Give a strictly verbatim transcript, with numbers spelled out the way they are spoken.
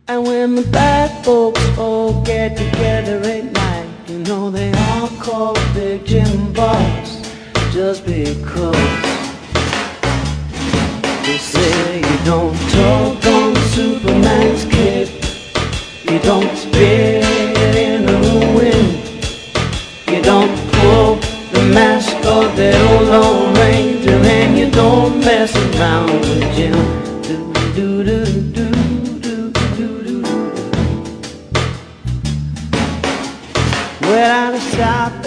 And when the bad folks all get together at night, you know they all call Big Jim boss, just because they say you don't talk on Superman's cape, you don't spit in the wind, you don't pull the mask of that old Lone Ranger, and you don't mess around with Jim. Do do do do do do do. Well, out of South